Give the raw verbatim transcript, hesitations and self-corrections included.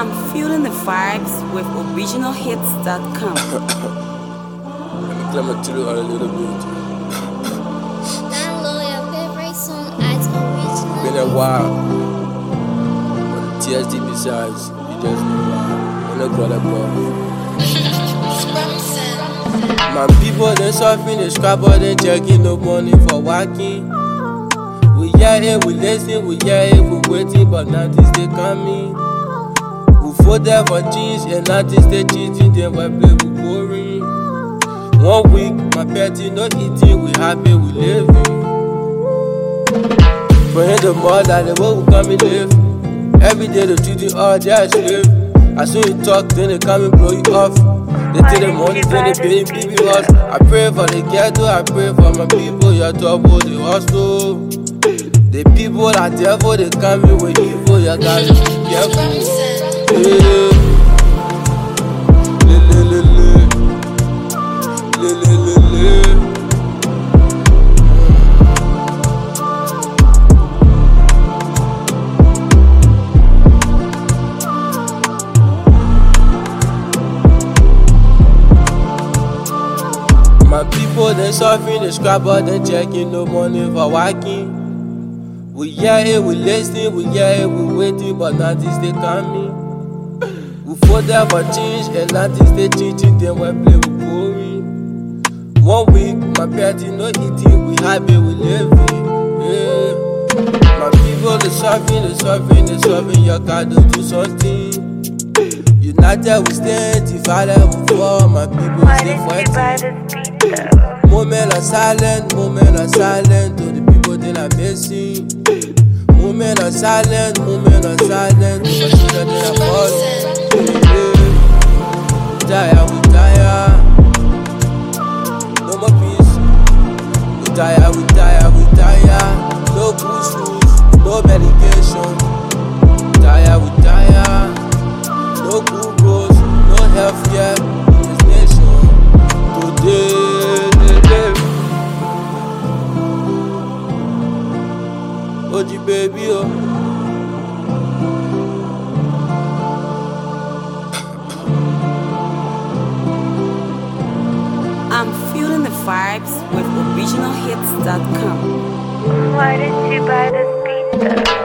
I'm feeling the vibes with original hits dot com. Let me clear my throat a little bit. Download your favorite song at original. Been a while. But the T S D besides, you just know why. I'm not gonna go. My people, they surfing, they scrap, but they checking no money for working. We hear it, we listen, we hear it, we waiting, but nothing they coming. We vote there for change, and nothing they cheating, then we play with boring. One week, my petty no eating, we happy, we living. But in the mother, the way we come and live. Every day they treating all their slave. As soon you talk, then they come and blow you off. They take the money, then they pay the people us. I pray for the ghetto, I pray for my people. You're trouble, the hustle. The people that devil, they come in with evil. You gotta be careful. Yeah. Le, le, le, le. Le, le, le, le. My people, they suffering, they scrap, but they checking no money for working. We hear it, we listening, we hear it, we waiting, but nothing they coming. We vote there for change, and nothing they teaching, then we play with boring. One week, my petty no eating, we happy, we living. Yeah. My people, they suffering, they suffering, they suffering, you gotta do something. United we stand, if I let we fall, my people stay fighting. Moment of silence, moment of silence, to the people that are missing. Moment of silence, moment of silence, to the children that are falling. We tire, we tire. No more peace. We tire, we tire, we tire. No push rules, no medication. We tire, we tire. No good roads, no healthcare in this nation. Today, they live. O G baby, oh. I'm feeling the vibes with original hits dot com. Why did you buy this pizza?